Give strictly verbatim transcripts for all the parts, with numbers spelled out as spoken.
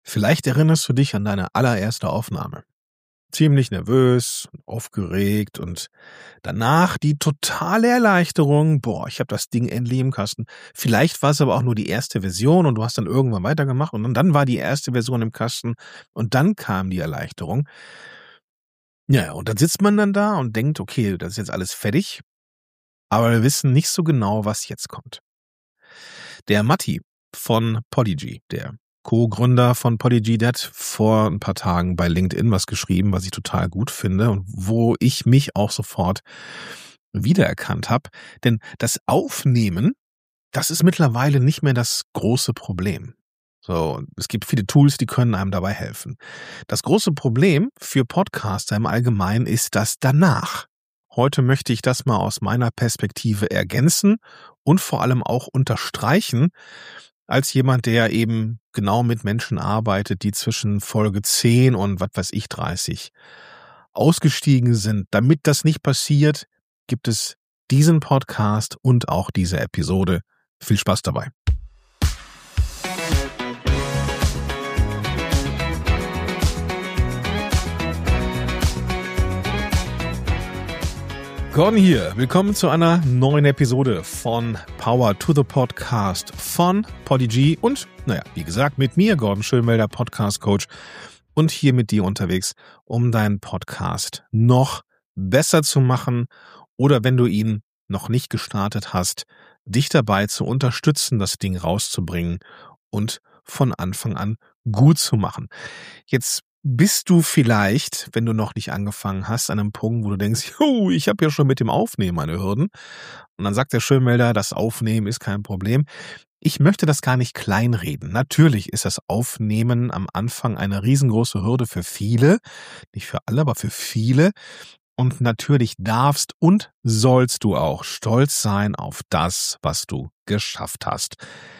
Vielleicht erinnerst du dich an deine allererste Aufnahme. Ziemlich nervös, aufgeregt und danach die totale Erleichterung. Boah, ich habe das Ding endlich im Kasten. Vielleicht war es aber auch nur die erste Version und du hast dann irgendwann weitergemacht und dann war die erste Version im Kasten und dann kam die Erleichterung. Ja, und dann sitzt man dann da und denkt, okay, das ist jetzt alles fertig, aber wir wissen nicht so genau, was jetzt kommt. Der Matti von Podigy, der Co-Gründer von Podigy, der hat vor ein paar Tagen bei LinkedIn was geschrieben, was ich total gut finde und wo ich mich auch sofort wiedererkannt habe. Denn das Aufnehmen, das ist mittlerweile nicht mehr das große Problem. So, es gibt viele Tools, die können einem dabei helfen. Das große Problem für Podcaster im Allgemeinen ist das danach. Heute möchte ich das mal aus meiner Perspektive ergänzen und vor allem auch unterstreichen, als jemand, der eben genau mit Menschen arbeitet, die zwischen Folge zehn und was weiß ich dreißig ausgestiegen sind. Damit das nicht passiert, gibt es diesen Podcast und auch diese Episode. Viel Spaß dabei. Gordon hier. Willkommen zu einer neuen Episode von Power to the Podcast von Podigy und, naja, wie gesagt, mit mir, Gordon Schönwelder, Podcast Coach und hier mit dir unterwegs, um deinen Podcast noch besser zu machen oder wenn du ihn noch nicht gestartet hast, dich dabei zu unterstützen, das Ding rauszubringen und von Anfang an gut zu machen. Jetzt bist du vielleicht, wenn du noch nicht angefangen hast, an einem Punkt, wo du denkst, oh, ich habe ja schon mit dem Aufnehmen meine Hürden. Und dann sagt der Schönmelder, das Aufnehmen ist kein Problem. Ich möchte das gar nicht kleinreden. Natürlich ist das Aufnehmen am Anfang eine riesengroße Hürde für viele. Nicht für alle, aber für viele. Und natürlich darfst und sollst du auch stolz sein auf das, was du geschafft hast.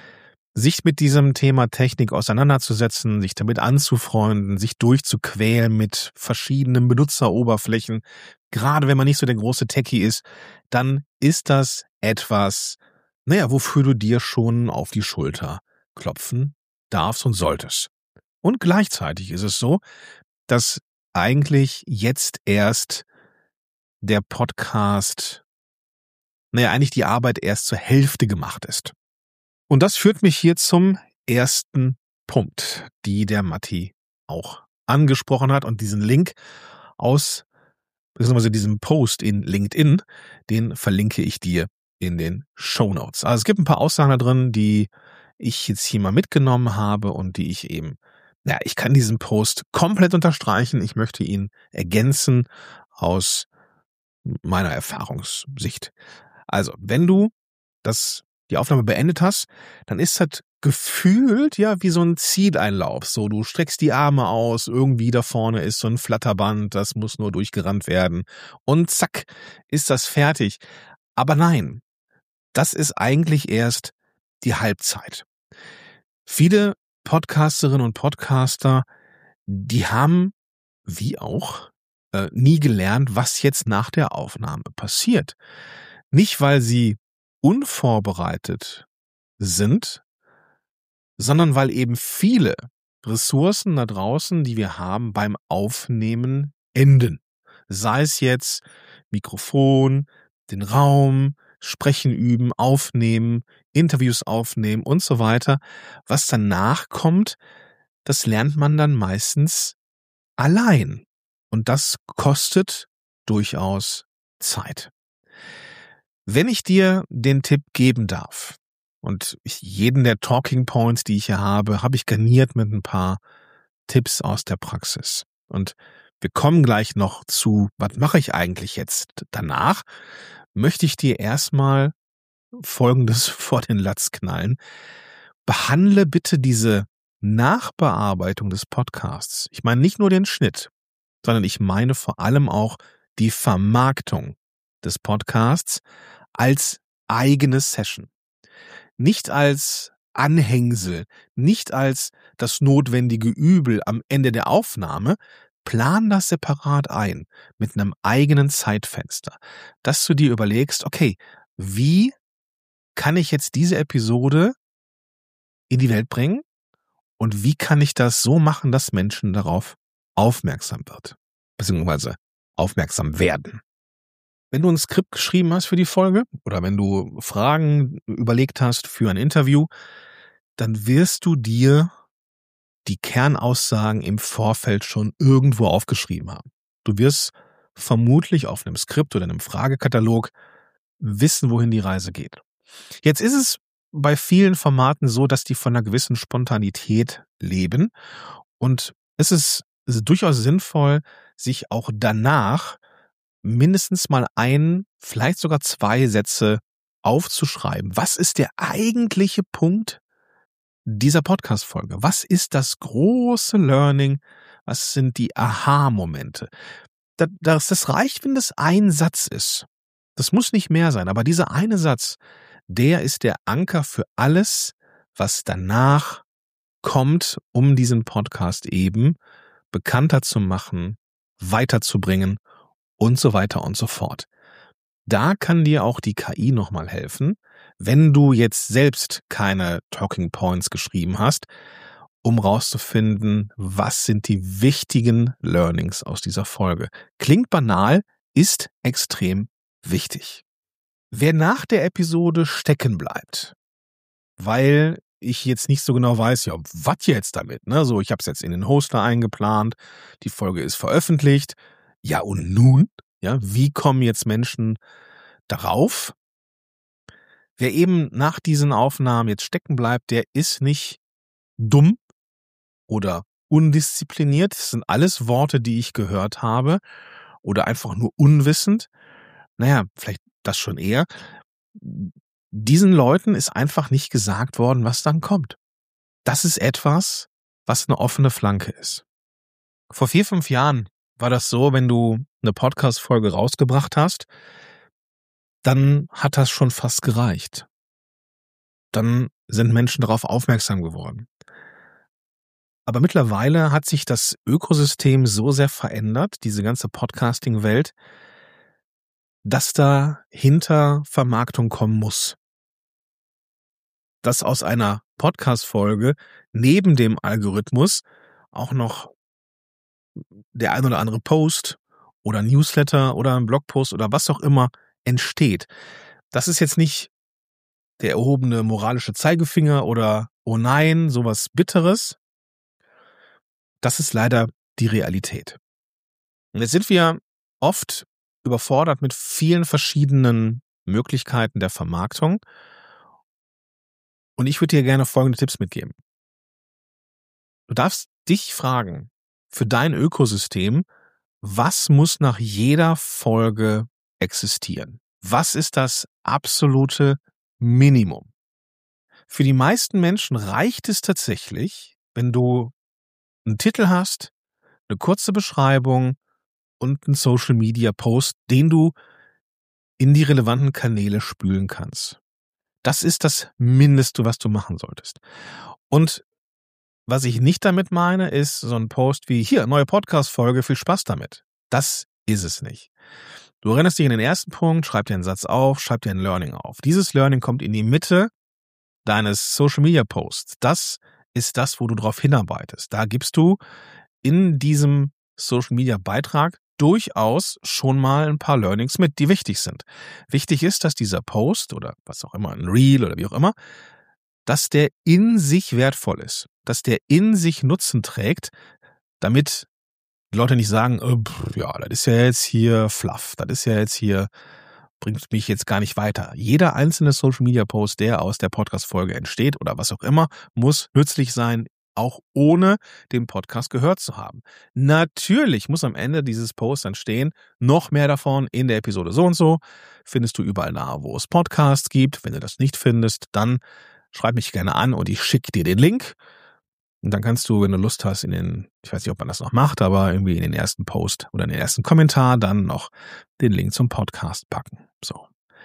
Sich mit diesem Thema Technik auseinanderzusetzen, sich damit anzufreunden, sich durchzuquälen mit verschiedenen Benutzeroberflächen, gerade wenn man nicht so der große Techie ist, dann ist das etwas, naja, wofür du dir schon auf die Schulter klopfen darfst und solltest. Und gleichzeitig ist es so, dass eigentlich jetzt erst der Podcast, naja, eigentlich die Arbeit erst zur Hälfte gemacht ist. Und das führt mich hier zum ersten Punkt, die der Matti auch angesprochen hat. Und diesen Link aus, beziehungsweise diesen Post in LinkedIn, den verlinke ich dir in den Shownotes. Also es gibt ein paar Aussagen da drin, die ich jetzt hier mal mitgenommen habe und die ich eben, ja, ich kann diesen Post komplett unterstreichen. Ich möchte ihn ergänzen aus meiner Erfahrungssicht. Also, wenn du das die Aufnahme beendet hast, dann ist das gefühlt ja wie so ein Zieleinlauf. So, du streckst die Arme aus, irgendwie da vorne ist so ein Flatterband, das muss nur durchgerannt werden. Und zack, ist das fertig. Aber nein, das ist eigentlich erst die Halbzeit. Viele Podcasterinnen und Podcaster, die haben, wie auch, äh, nie gelernt, was jetzt nach der Aufnahme passiert. Nicht, weil sie unvorbereitet sind, sondern weil eben viele Ressourcen da draußen, die wir haben, beim Aufnehmen enden. Sei es jetzt Mikrofon, den Raum, Sprechen üben, aufnehmen, Interviews aufnehmen und so weiter. Was danach kommt, das lernt man dann meistens allein. Und das kostet durchaus Zeit. Wenn ich dir den Tipp geben darf, und ich, jeden der Talking Points, die ich hier habe, habe ich garniert mit ein paar Tipps aus der Praxis. Und wir kommen gleich noch zu, was mache ich eigentlich jetzt danach, möchte ich dir erstmal Folgendes vor den Latz knallen. Behandle bitte diese Nachbearbeitung des Podcasts. Ich meine nicht nur den Schnitt, sondern ich meine vor allem auch die Vermarktung des Podcasts als eigene Session. Nicht als Anhängsel, nicht als das notwendige Übel am Ende der Aufnahme. Plan das separat ein, mit einem eigenen Zeitfenster, dass du dir überlegst, okay, wie kann ich jetzt diese Episode in die Welt bringen Und wie kann ich das so machen, dass Menschen darauf aufmerksam wird, beziehungsweise aufmerksam werden? Wenn du ein Skript geschrieben hast für die Folge oder wenn du Fragen überlegt hast für ein Interview, dann wirst du dir die Kernaussagen im Vorfeld schon irgendwo aufgeschrieben haben. Du wirst vermutlich auf einem Skript oder einem Fragekatalog wissen, wohin die Reise geht. Jetzt ist es bei vielen Formaten so, dass die von einer gewissen Spontanität leben und es ist, es ist durchaus sinnvoll, sich auch danach mindestens mal ein, vielleicht sogar zwei Sätze aufzuschreiben. Was ist der eigentliche Punkt dieser Podcast-Folge? Was ist das große Learning? Was sind die Aha-Momente? Das, das reicht, wenn das ein Satz ist. Das muss nicht mehr sein, aber dieser eine Satz, der ist der Anker für alles, was danach kommt, um diesen Podcast eben bekannter zu machen, weiterzubringen und so weiter und so fort. Da kann dir auch die K I nochmal helfen, wenn du jetzt selbst keine Talking Points geschrieben hast, um rauszufinden, was sind die wichtigen Learnings aus dieser Folge. Klingt banal, ist extrem wichtig. Wer nach der Episode stecken bleibt, weil ich jetzt nicht so genau weiß, ja, was jetzt damit, ne? So, ich habe es jetzt in den Hoster eingeplant, die Folge ist veröffentlicht. Ja, und nun? Ja, wie kommen jetzt Menschen darauf? Wer eben nach diesen Aufnahmen jetzt stecken bleibt, der ist nicht dumm oder undiszipliniert. Das sind alles Worte, die ich gehört habe. Oder einfach nur unwissend. Naja, vielleicht das schon eher. Diesen Leuten ist einfach nicht gesagt worden, was dann kommt. Das ist etwas, was eine offene Flanke ist. Vor vier, fünf Jahren war das so, wenn du eine Podcast-Folge rausgebracht hast, dann hat das schon fast gereicht. Dann sind Menschen darauf aufmerksam geworden. Aber mittlerweile hat sich das Ökosystem so sehr verändert, diese ganze Podcasting-Welt, dass da hinter Vermarktung kommen muss. Dass aus einer Podcast-Folge neben dem Algorithmus auch noch der ein oder andere Post oder Newsletter oder ein Blogpost oder was auch immer entsteht. Das ist jetzt nicht der erhobene moralische Zeigefinger oder oh nein, sowas Bitteres. Das ist leider die Realität. Und jetzt sind wir oft überfordert mit vielen verschiedenen Möglichkeiten der Vermarktung. Und ich würde dir gerne folgende Tipps mitgeben. Du darfst dich fragen, für dein Ökosystem, was muss nach jeder Folge existieren? Was ist das absolute Minimum? Für die meisten Menschen reicht es tatsächlich, wenn du einen Titel hast, eine kurze Beschreibung und einen Social-Media-Post, den du in die relevanten Kanäle spülen kannst. Das ist das Mindeste, was du machen solltest. Und was ich nicht damit meine, ist so ein Post wie, hier, neue Podcast-Folge, viel Spaß damit. Das ist es nicht. Du erinnerst dich an den ersten Punkt, schreib dir einen Satz auf, schreib dir ein Learning auf. Dieses Learning kommt in die Mitte deines Social-Media-Posts. Das ist das, wo du drauf hinarbeitest. Da gibst du in diesem Social-Media-Beitrag durchaus schon mal ein paar Learnings mit, die wichtig sind. Wichtig ist, dass dieser Post oder was auch immer, ein Reel oder wie auch immer, dass der in sich wertvoll ist, dass der in sich Nutzen trägt, damit die Leute nicht sagen, äh, pff, ja, das ist ja jetzt hier Fluff, das ist ja jetzt hier, bringt mich jetzt gar nicht weiter. Jeder einzelne Social-Media-Post, der aus der Podcast-Folge entsteht oder was auch immer, muss nützlich sein, auch ohne den Podcast gehört zu haben. Natürlich muss am Ende dieses Posts dann stehen, noch mehr davon in der Episode so und so, findest du überall nahe, wo es Podcasts gibt. Wenn du das nicht findest, dann schreib mich gerne an und ich schicke dir den Link. Und dann kannst du, wenn du Lust hast, in den, ich weiß nicht, ob man das noch macht, aber irgendwie in den ersten Post oder in den ersten Kommentar dann noch den Link zum Podcast packen. So.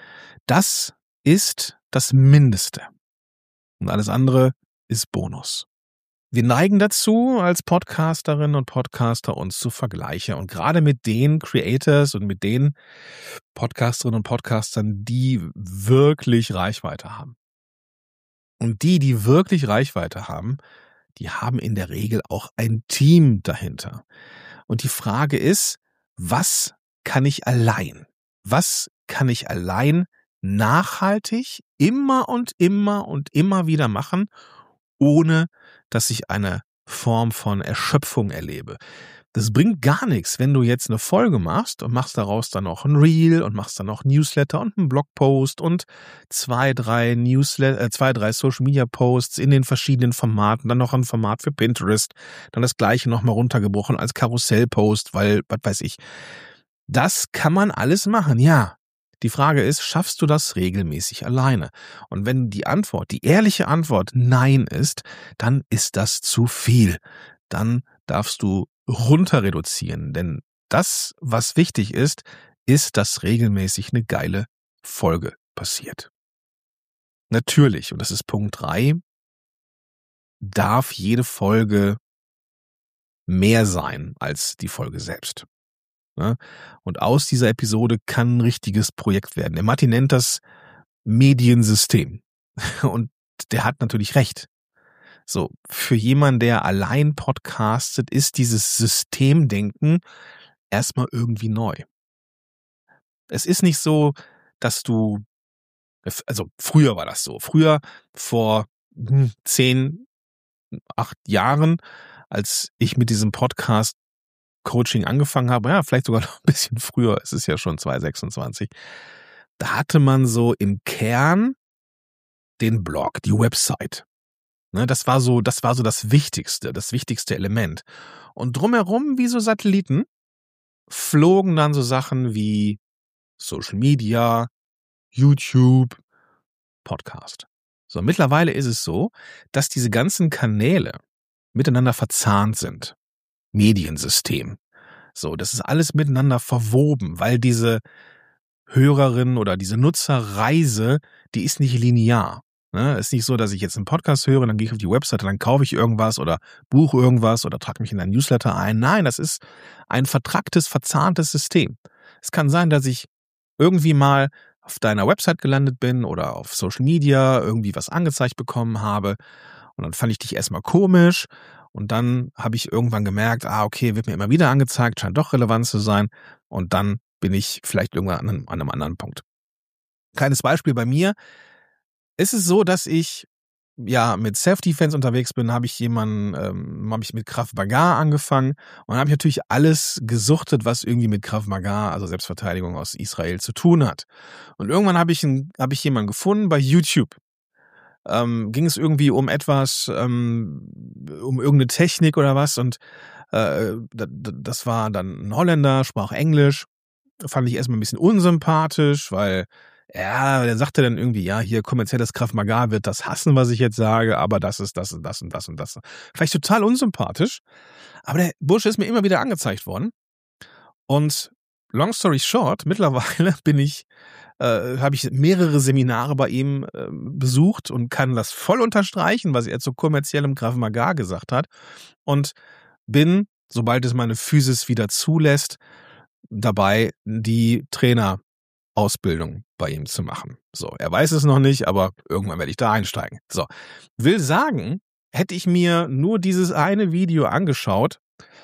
Das ist das Mindeste. Und alles andere ist Bonus. Wir neigen dazu, als Podcasterinnen und Podcaster uns zu vergleichen. Und gerade mit den Creators und mit den Podcasterinnen und Podcastern, die wirklich Reichweite haben. Und die, die wirklich Reichweite haben, die haben in der Regel auch ein Team dahinter. Und die Frage ist, was kann ich allein? Was kann ich allein nachhaltig immer und immer und immer wieder machen, ohne dass ich eine Form von Erschöpfung erlebe? Das bringt gar nichts, wenn du jetzt eine Folge machst und machst daraus dann noch ein Reel und machst dann noch Newsletter und einen Blogpost und zwei, drei Newsletter, äh, zwei, drei Social Media Posts in den verschiedenen Formaten, dann noch ein Format für Pinterest, dann das gleiche nochmal runtergebrochen als Karussellpost, weil, was weiß ich. Das kann man alles machen, ja. Die Frage ist, schaffst du das regelmäßig alleine? Und wenn die Antwort, die ehrliche Antwort Nein ist, dann ist das zu viel. Dann darfst du runter reduzieren, denn das, was wichtig ist, ist, dass regelmäßig eine geile Folge passiert. Natürlich, und das ist Punkt drei, darf jede Folge mehr sein als die Folge selbst. Und aus dieser Episode kann ein richtiges Projekt werden. Der Martin nennt das Mediensystem. Und der hat natürlich recht. So, für jemanden, der allein podcastet, ist dieses Systemdenken erstmal irgendwie neu. Es ist nicht so, dass du, also früher war das so. Früher, vor zehn, acht Jahren, als ich mit diesem Podcast Coaching angefangen habe, ja, vielleicht sogar noch ein bisschen früher, es ist ja schon zwanzig sechsundzwanzig, da hatte man so im Kern den Blog, die Website. Ne, das war so, das war so das Wichtigste, das wichtigste Element. Und drumherum, wie so Satelliten, flogen dann so Sachen wie Social Media, YouTube, Podcast. So, mittlerweile ist es so, dass diese ganzen Kanäle miteinander verzahnt sind. Mediensystem. So, das ist alles miteinander verwoben, weil diese Hörerin oder diese Nutzerreise, die ist nicht linear. Ne? Es ist nicht so, dass ich jetzt einen Podcast höre, dann gehe ich auf die Webseite, dann kaufe ich irgendwas oder buche irgendwas oder trage mich in einen Newsletter ein. Nein, das ist ein vertracktes, verzahntes System. Es kann sein, dass ich irgendwie mal auf deiner Website gelandet bin oder auf Social Media irgendwie was angezeigt bekommen habe und dann fand ich dich erstmal komisch und dann habe ich irgendwann gemerkt, ah okay, wird mir immer wieder angezeigt, scheint doch relevant zu sein und dann bin ich vielleicht irgendwann an einem, an einem anderen Punkt. Kleines Beispiel bei mir. Ist es so, dass ich ja mit Self-Defense unterwegs bin, habe ich jemanden, ähm, habe ich mit Krav Maga angefangen und dann habe ich natürlich alles gesuchtet, was irgendwie mit Krav Maga, also Selbstverteidigung aus Israel, zu tun hat. Und irgendwann habe ich, ein, habe ich jemanden gefunden bei YouTube. Ähm, ging es irgendwie um etwas, ähm, um irgendeine Technik oder was und äh, das war dann ein Holländer, sprach Englisch. Fand ich erstmal ein bisschen unsympathisch, weil ja, der sagte dann irgendwie, ja, hier kommerzielles Krav Maga wird das hassen, was ich jetzt sage, aber das ist das und das und das und das. Vielleicht total unsympathisch, aber der Bursche ist mir immer wieder angezeigt worden. Und long story short, mittlerweile bin ich, äh, habe ich mehrere Seminare bei ihm äh, besucht und kann das voll unterstreichen, was er zu kommerziellem Krav Maga gesagt hat. Und bin, sobald es meine Physis wieder zulässt, dabei, die Trainerausbildung bei ihm zu machen. So, er weiß es noch nicht, aber irgendwann werde ich da einsteigen. So, will sagen, hätte ich mir nur dieses eine Video angeschaut,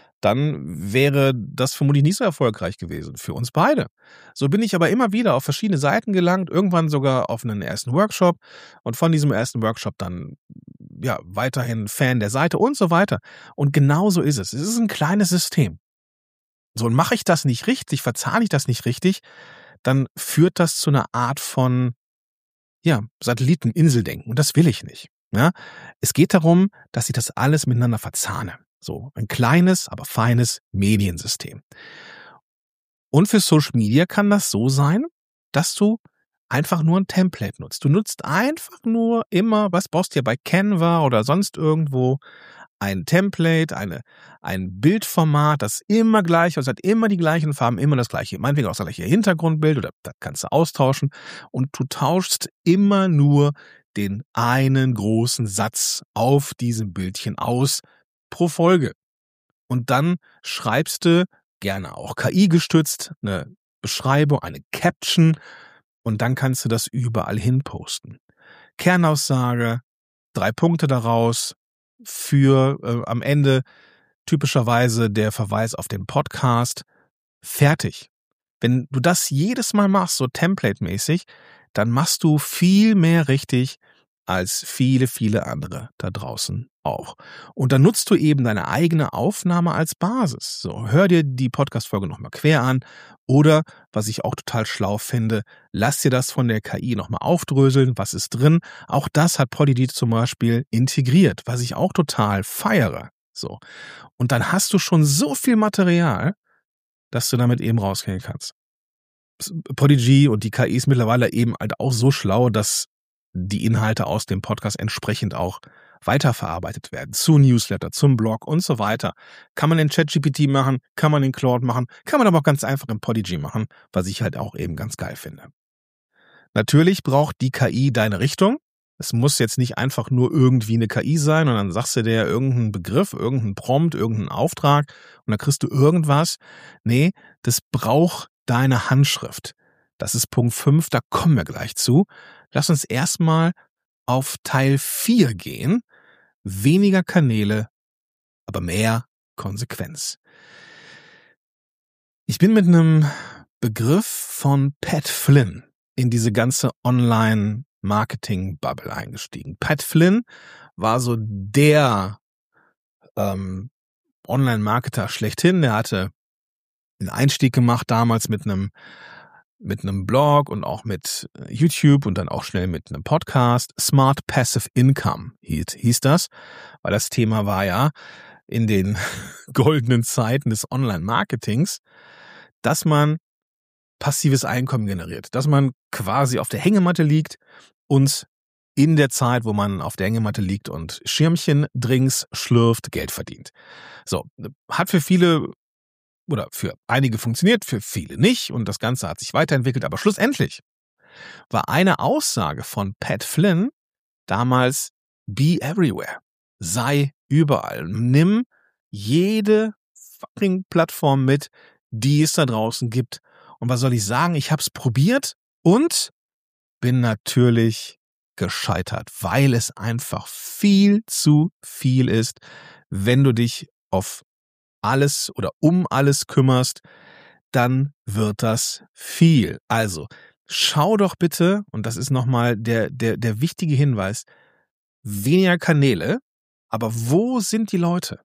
dann wäre das vermutlich nicht so erfolgreich gewesen für uns beide. So bin ich aber immer wieder auf verschiedene Seiten gelangt, irgendwann sogar auf einen ersten Workshop und von diesem ersten Workshop dann ja weiterhin Fan der Seite und so weiter. Und genauso ist es. Es ist ein kleines System. So, und mache ich das nicht richtig, verzahne ich das nicht richtig, dann führt das zu einer Art von, ja, Satelliteninseldenken. Und das will ich nicht. Ja? Es geht darum, dass ich das alles miteinander verzahne. So, ein kleines, aber feines Mediensystem. Und für Social Media kann das so sein, dass du einfach nur ein Template nutzt. Du nutzt einfach nur immer, was brauchst du ja bei Canva oder sonst irgendwo, ein Template, eine, ein Bildformat, das immer gleich ist, hat immer die gleichen Farben, immer das gleiche, meinetwegen auch das gleiche Hintergrundbild oder das kannst du austauschen und du tauschst immer nur den einen großen Satz auf diesem Bildchen aus pro Folge. Und dann schreibst du, gerne auch K I gestützt, eine Beschreibung, eine Caption und dann kannst du das überall hin posten. Kernaussage, drei Punkte daraus, für äh, am Ende typischerweise der Verweis auf den Podcast. Fertig. Wenn du das jedes Mal machst, so template-mäßig, dann machst du viel mehr richtig als viele, viele andere da draußen auch. Und dann nutzt du eben deine eigene Aufnahme als Basis. So, hör dir die Podcast-Folge nochmal quer an oder, was ich auch total schlau finde, lass dir das von der K I nochmal aufdröseln, was ist drin. Auch das hat Podigy zum Beispiel integriert, was ich auch total feiere. So. Und dann hast du schon so viel Material, dass du damit eben rausgehen kannst. Podigy und die K I ist mittlerweile eben halt auch so schlau, dass die Inhalte aus dem Podcast entsprechend auch weiterverarbeitet werden. Zu Newsletter, zum Blog und so weiter. Kann man in ChatGPT machen, kann man in Claude machen, kann man aber auch ganz einfach in Podigy machen, was ich halt auch eben ganz geil finde. Natürlich braucht die K I deine Richtung. Es muss jetzt nicht einfach nur irgendwie eine K I sein und dann sagst du dir irgendeinen Begriff, irgendeinen Prompt, irgendeinen Auftrag und dann kriegst du irgendwas. Nee, das braucht deine Handschrift. Das ist Punkt fünf, da kommen wir gleich zu. Lass uns erstmal auf Teil vier gehen. Weniger Kanäle, aber mehr Konsequenz. Ich bin mit einem Begriff von Pat Flynn in diese ganze Online-Marketing-Bubble eingestiegen. Pat Flynn war so der ähm, Online-Marketer schlechthin. Der hatte einen Einstieg gemacht damals mit einem mit einem Blog und auch mit YouTube und dann auch schnell mit einem Podcast. Smart Passive Income hieß, hieß das, weil das Thema war ja in den goldenen Zeiten des Online-Marketings, dass man passives Einkommen generiert, dass man quasi auf der Hängematte liegt und in der Zeit, wo man auf der Hängematte liegt und Schirmchen, Drinks schlürft, Geld verdient. So, hat für viele oder für einige funktioniert, für viele nicht und das Ganze hat sich weiterentwickelt, aber schlussendlich war eine Aussage von Pat Flynn damals: Be everywhere, sei überall, nimm jede fucking Plattform mit, die es da draußen gibt. Und was soll ich sagen, ich habe es probiert und bin natürlich gescheitert, weil es einfach viel zu viel ist, wenn du dich auf alles oder um alles kümmerst, dann wird das viel. Also, schau doch bitte, und das ist nochmal der, der, der wichtige Hinweis, weniger Kanäle, aber wo sind die Leute?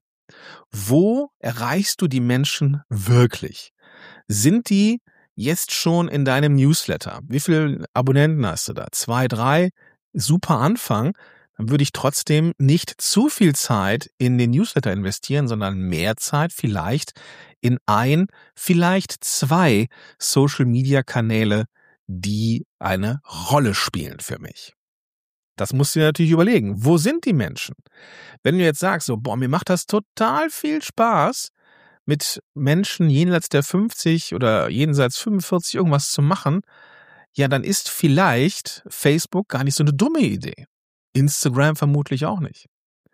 Wo erreichst du die Menschen wirklich? Sind die jetzt schon in deinem Newsletter? Wie viele Abonnenten hast du da? Zwei, drei? Super Anfang. Dann würde ich trotzdem nicht zu viel Zeit in den Newsletter investieren, sondern mehr Zeit vielleicht in ein, vielleicht zwei Social-Media-Kanäle, die eine Rolle spielen für mich. Das musst du dir natürlich überlegen. Wo sind die Menschen? Wenn du jetzt sagst, so, boah, mir macht das total viel Spaß, mit Menschen jenseits der fünfzig oder jenseits fünfundvierzig irgendwas zu machen, ja, dann ist vielleicht Facebook gar nicht so eine dumme Idee. Instagram vermutlich auch nicht.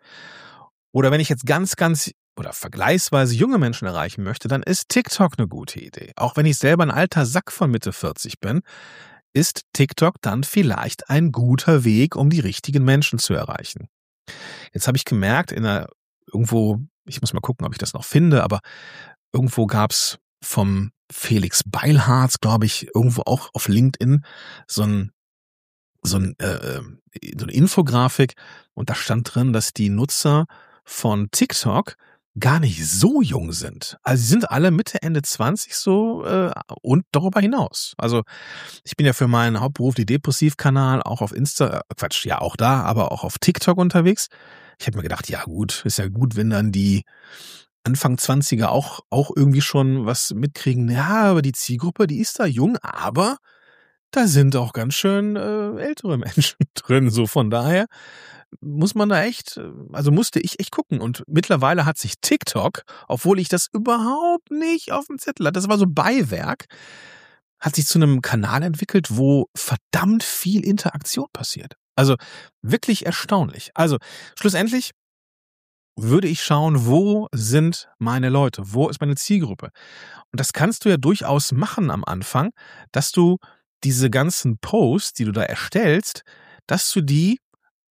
Oder wenn ich jetzt ganz, ganz oder vergleichsweise junge Menschen erreichen möchte, dann ist TikTok eine gute Idee. Auch wenn ich selber ein alter Sack von Mitte vierzig bin, ist TikTok dann vielleicht ein guter Weg, um die richtigen Menschen zu erreichen. Jetzt habe ich gemerkt, in einer irgendwo, ich muss mal gucken, ob ich das noch finde, aber irgendwo gab's vom Felix Beilharz, glaube ich, irgendwo auch auf LinkedIn so ein so, ein, äh, so eine Infografik und da stand drin, dass die Nutzer von TikTok gar nicht so jung sind. Also sie sind alle Mitte, Ende zwanzig so äh, und darüber hinaus. Also ich bin ja für meinen hauptberuflichen Depressiv-Kanal auch auf Insta, äh, Quatsch, ja auch da, aber auch auf TikTok unterwegs. Ich habe mir gedacht, ja gut, ist ja gut, wenn dann die Anfang zwanziger auch, auch irgendwie schon was mitkriegen. Ja, aber die Zielgruppe, die ist da jung, aber da sind auch ganz schön äh, ältere Menschen drin. So von daher muss man da echt, also musste ich echt gucken. Und mittlerweile hat sich TikTok, obwohl ich das überhaupt nicht auf dem Zettel hatte, das war so Beiwerk, hat sich zu einem Kanal entwickelt, wo verdammt viel Interaktion passiert. Also wirklich erstaunlich. Also schlussendlich würde ich schauen, wo sind meine Leute? Wo ist meine Zielgruppe? Und das kannst du ja durchaus machen am Anfang, dass du diese ganzen Posts, die du da erstellst, dass du die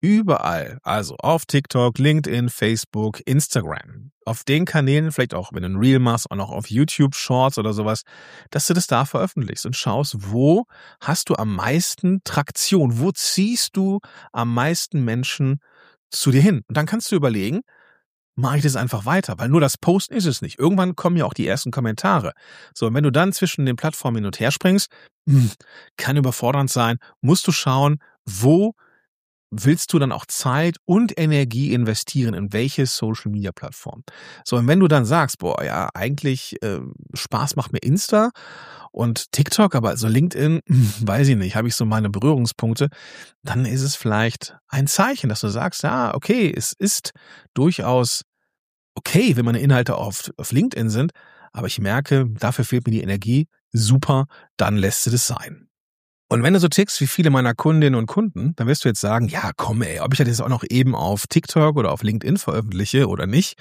überall, also auf TikTok, LinkedIn, Facebook, Instagram, auf den Kanälen, vielleicht auch, wenn du ein Reel machst, auch noch auf YouTube Shorts oder sowas, dass du das da veröffentlichst und schaust, wo hast du am meisten Traktion, wo ziehst du am meisten Menschen zu dir hin? Und dann kannst du überlegen, mache ich das einfach weiter, weil nur das Posten ist es nicht. Irgendwann kommen ja auch die ersten Kommentare. So, und wenn du dann zwischen den Plattformen hin und her springst, kann überfordernd sein, musst du schauen, wo willst du dann auch Zeit und Energie investieren, in welche Social-Media-Plattform. So, und wenn du dann sagst, boah, ja, eigentlich äh, Spaß macht mir Insta und TikTok, aber so LinkedIn, weiß ich nicht, habe ich so meine Berührungspunkte, dann ist es vielleicht ein Zeichen, dass du sagst, ja, okay, es ist durchaus okay, wenn meine Inhalte auf, auf LinkedIn sind, aber ich merke, dafür fehlt mir die Energie, super, dann lässt du das sein. Und wenn du so tickst wie viele meiner Kundinnen und Kunden, dann wirst du jetzt sagen, ja komm ey, ob ich das jetzt auch noch eben auf TikTok oder auf LinkedIn veröffentliche oder nicht,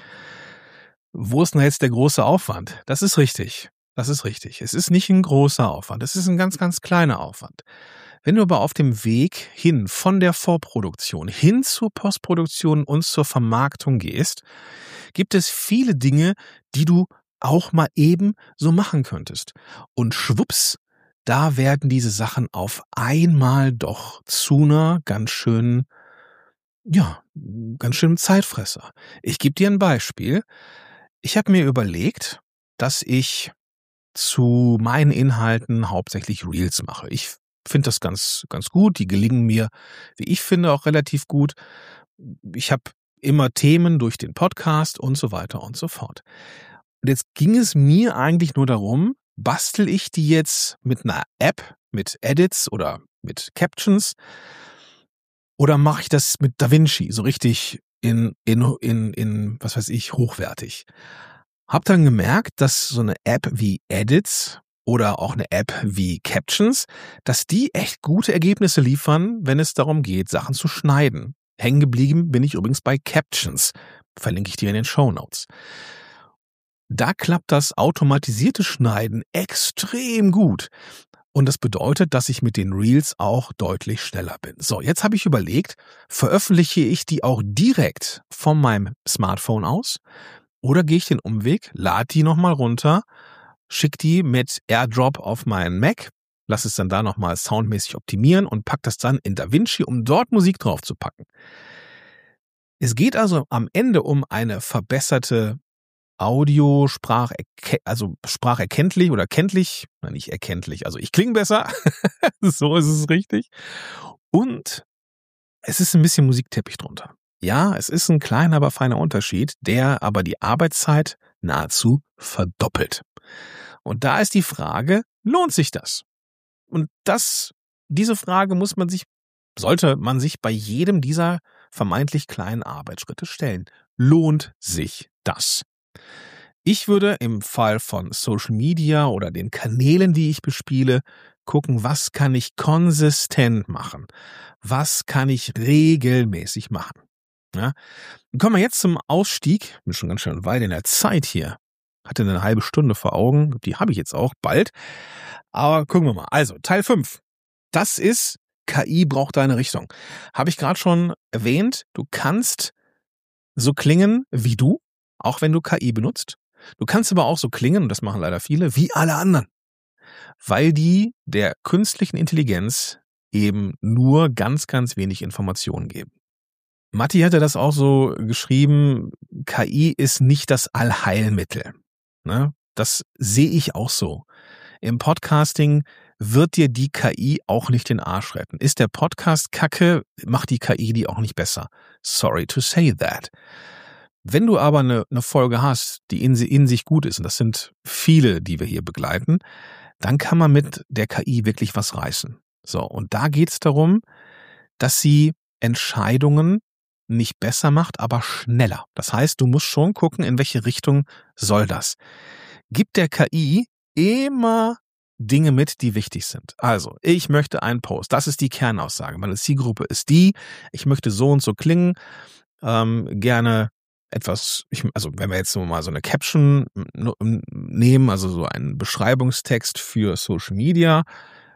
wo ist denn jetzt der große Aufwand? Das ist richtig, das ist richtig. Es ist nicht ein großer Aufwand, es ist ein ganz, ganz kleiner Aufwand. Wenn du aber auf dem Weg hin von der Vorproduktion hin zur Postproduktion und zur Vermarktung gehst, gibt es viele Dinge, die du auch mal eben so machen könntest. Und schwupps, da werden diese Sachen auf einmal doch zu einer ganz schönen, ja, ganz schönen Zeitfresser. Ich gebe dir ein Beispiel. Ich habe mir überlegt, dass ich zu meinen Inhalten hauptsächlich Reels mache. Ich finde das ganz, ganz gut. Die gelingen mir, wie ich finde, auch relativ gut. Ich habe immer Themen durch den Podcast und so weiter und so fort. Und jetzt ging es mir eigentlich nur darum, bastel ich die jetzt mit einer App, mit Edits oder mit Captions oder mache ich das mit DaVinci so richtig in, in, in, in, was weiß ich, hochwertig? Hab dann gemerkt, dass so eine App wie Edits oder auch eine App wie Captions, dass die echt gute Ergebnisse liefern, wenn es darum geht, Sachen zu schneiden. Hängen geblieben bin ich übrigens bei Captions. Verlinke ich dir in den Shownotes. Da klappt das automatisierte Schneiden extrem gut. Und das bedeutet, dass ich mit den Reels auch deutlich schneller bin. So, jetzt habe ich überlegt, veröffentliche ich die auch direkt von meinem Smartphone aus oder gehe ich den Umweg, lade die nochmal runter, schicke die mit AirDrop auf meinen Mac, lass es dann da nochmal soundmäßig optimieren und pack das dann in DaVinci, um dort Musik drauf zu packen. Es geht also am Ende um eine verbesserte Audio, Sprach, also spracherkenntlich oder kenntlich, nein, nicht erkenntlich, also ich klinge besser, so ist es richtig. Und es ist ein bisschen Musikteppich drunter. Ja, es ist ein kleiner, aber feiner Unterschied, der aber die Arbeitszeit nahezu verdoppelt. Und da ist die Frage, lohnt sich das? Und das, diese Frage muss man sich, sollte man sich bei jedem dieser vermeintlich kleinen Arbeitsschritte stellen. Lohnt sich das? Ich würde im Fall von Social Media oder den Kanälen, die ich bespiele, gucken, was kann ich konsistent machen? Was kann ich regelmäßig machen? Ja? Kommen wir jetzt zum Ausstieg. Bin schon ganz schön weit in der Zeit hier. Hatte eine halbe Stunde vor Augen. Die habe ich jetzt auch bald. Aber gucken wir mal. Also, Teil fünf. Das ist, K I braucht deine Richtung. Habe ich gerade schon erwähnt. Du kannst so klingen wie du, auch wenn du K I benutzt. Du kannst aber auch so klingen, und das machen leider viele, wie alle anderen. Weil die der künstlichen Intelligenz eben nur ganz, ganz wenig Informationen geben. Matti hatte das auch so geschrieben, K I ist nicht das Allheilmittel. Ne? Das sehe ich auch so. Im Podcasting wird dir die K I auch nicht den Arsch retten. Ist der Podcast kacke, macht die K I die auch nicht besser. Sorry to say that. Wenn du aber eine, eine Folge hast, die in, in sich gut ist, und das sind viele, die wir hier begleiten, dann kann man mit der K I wirklich was reißen. So, und da geht es darum, dass sie Entscheidungen nicht besser macht, aber schneller. Das heißt, du musst schon gucken, in welche Richtung soll das. Gib der K I immer Dinge mit, die wichtig sind. Also, ich möchte einen Post. Das ist die Kernaussage. Meine Zielgruppe ist die. Ich möchte so und so klingen. Ähm, gerne etwas, ich, also wenn wir jetzt so mal so eine Caption nehmen, also so einen Beschreibungstext für Social Media,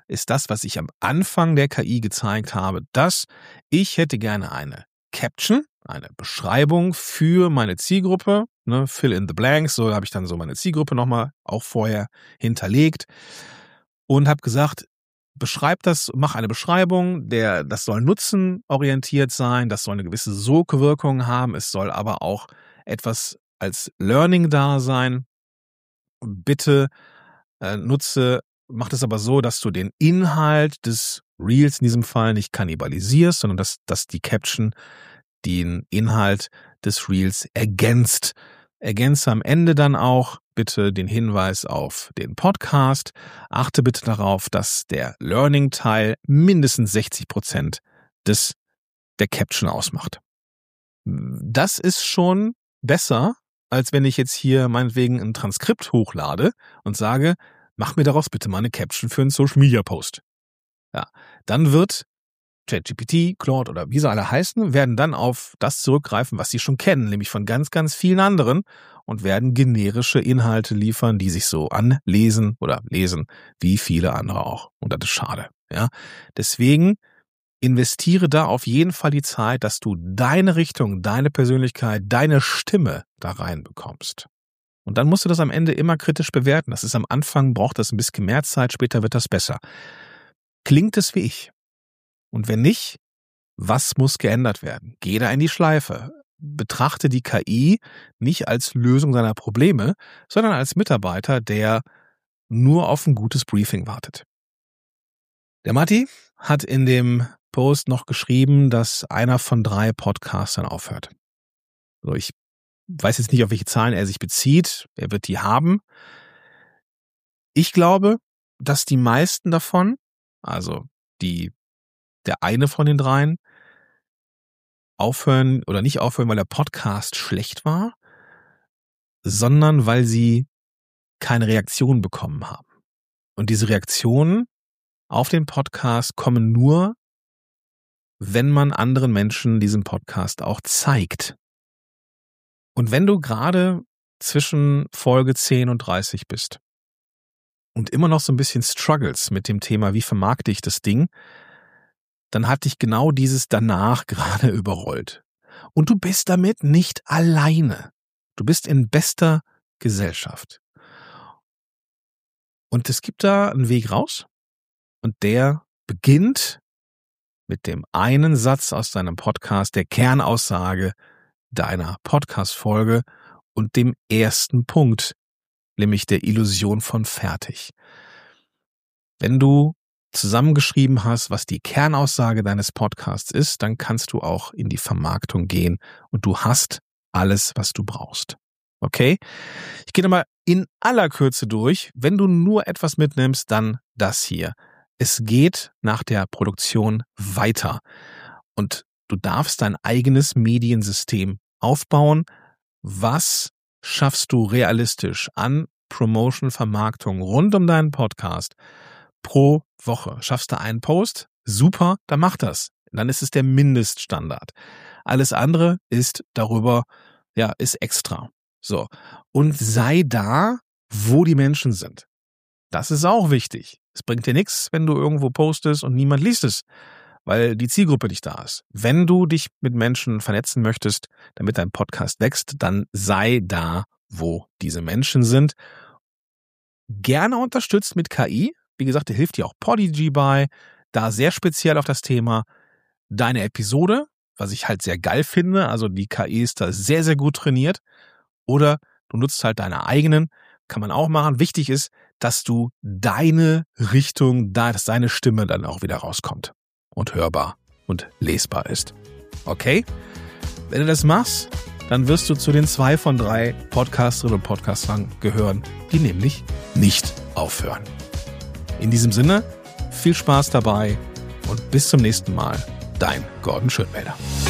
ist das, was ich am Anfang der K I gezeigt habe, dass ich hätte gerne eine Caption, eine Beschreibung für meine Zielgruppe, ne, fill in the blanks, so habe ich dann so meine Zielgruppe nochmal auch vorher hinterlegt und habe gesagt, beschreib das, mach eine Beschreibung, der, das soll nutzenorientiert sein, das soll eine gewisse Sogwirkung haben, es soll aber auch etwas als Learning da sein. Bitte äh, nutze, mach das aber so, dass du den Inhalt des Reels in diesem Fall nicht kannibalisierst, sondern dass, dass die Caption den Inhalt des Reels ergänzt. Ergänze am Ende dann auch bitte den Hinweis auf den Podcast. Achte bitte darauf, dass der Learning-Teil mindestens sechzig Prozent des, der Caption ausmacht. Das ist schon besser, als wenn ich jetzt hier meinetwegen ein Transkript hochlade und sage, mach mir daraus bitte mal eine Caption für einen Social-Media-Post. Ja, dann wird ChatGPT, Claude oder wie sie alle heißen, werden dann auf das zurückgreifen, was sie schon kennen, nämlich von ganz, ganz vielen anderen und werden generische Inhalte liefern, die sich so anlesen oder lesen, wie viele andere auch. Und das ist schade. Ja, deswegen investiere da auf jeden Fall die Zeit, dass du deine Richtung, deine Persönlichkeit, deine Stimme da reinbekommst. Und dann musst du das am Ende immer kritisch bewerten. Das ist am Anfang, braucht das ein bisschen mehr Zeit, später wird das besser. Klingt es wie ich? Und wenn nicht, was muss geändert werden? Geh da in die Schleife. Betrachte die K I nicht als Lösung seiner Probleme, sondern als Mitarbeiter, der nur auf ein gutes Briefing wartet. Der Matti hat in dem Post noch geschrieben, dass einer von drei Podcastern aufhört. Also ich weiß jetzt nicht, auf welche Zahlen er sich bezieht. Er wird die haben. Ich glaube, dass die meisten davon, also die der eine von den dreien, aufhören oder nicht aufhören, weil der Podcast schlecht war, sondern weil sie keine Reaktion bekommen haben. Und diese Reaktionen auf den Podcast kommen nur, wenn man anderen Menschen diesen Podcast auch zeigt. Und wenn du gerade zwischen Folge zehn und dreißig bist und immer noch so ein bisschen struggles mit dem Thema, wie vermarkte ich das Ding, dann hat dich genau dieses danach gerade überrollt. Und du bist damit nicht alleine. Du bist in bester Gesellschaft. Und es gibt da einen Weg raus. Und der beginnt mit dem einen Satz aus deinem Podcast, der Kernaussage deiner Podcast-Folge und dem ersten Punkt, nämlich der Illusion von fertig. Wenn du zusammengeschrieben hast, was die Kernaussage deines Podcasts ist, dann kannst du auch in die Vermarktung gehen und du hast alles, was du brauchst. Okay? Ich gehe nochmal in aller Kürze durch. Wenn du nur etwas mitnimmst, dann das hier. Es geht nach der Produktion weiter und du darfst dein eigenes Mediensystem aufbauen. Was schaffst du realistisch an Promotion, Vermarktung rund um deinen Podcast pro Woche? Schaffst du einen Post? Super, dann mach das. Dann ist es der Mindeststandard. Alles andere ist darüber, ja, ist extra. So. Und sei da, wo die Menschen sind. Das ist auch wichtig. Es bringt dir nichts, wenn du irgendwo postest und niemand liest es, weil die Zielgruppe nicht da ist. Wenn du dich mit Menschen vernetzen möchtest, damit dein Podcast wächst, dann sei da, wo diese Menschen sind. Gerne unterstützt mit K I. Wie gesagt, da hilft dir auch Podigy bei, da sehr speziell auf das Thema deine Episode, was ich halt sehr geil finde. Also die K I ist da sehr, sehr gut trainiert. Oder du nutzt halt deine eigenen, kann man auch machen. Wichtig ist, dass du deine Richtung, dass deine Stimme dann auch wieder rauskommt und hörbar und lesbar ist. Okay? Wenn du das machst, dann wirst du zu den zwei von drei Podcasterinnen und Podcastern gehören, die nämlich nicht aufhören. In diesem Sinne, viel Spaß dabei und bis zum nächsten Mal. Dein Gordon Schönwälder.